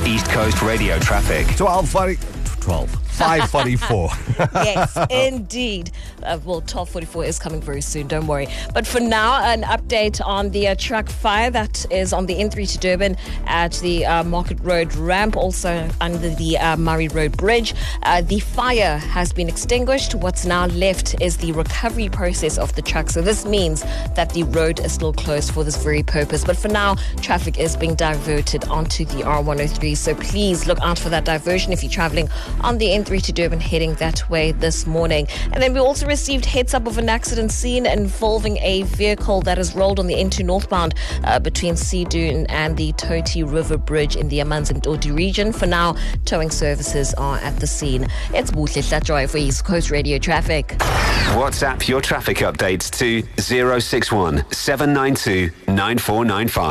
East Coast Radio traffic. 5:44. Yes, indeed. 12:44 is coming very soon, don't worry. But for now, an update on the truck fire that is on the N3 to Durban at the Market Road ramp, also under the Murray Road Bridge. The fire has been extinguished. What's now left is the recovery process of the truck. So this means that the road is still closed for this very purpose. But for now, traffic is being diverted onto the R103. So please look out for that diversion if you're traveling on the N3 to Durban heading that way this morning. And then we also received heads up of an accident scene involving a vehicle that has rolled on the N2 northbound between Seadoon and the Toti River Bridge in the Amanzimtoti region. For now, towing services are at the scene. It's Buhle Hlatjoy for East Coast Radio Traffic. WhatsApp your traffic updates to 061 792 9495.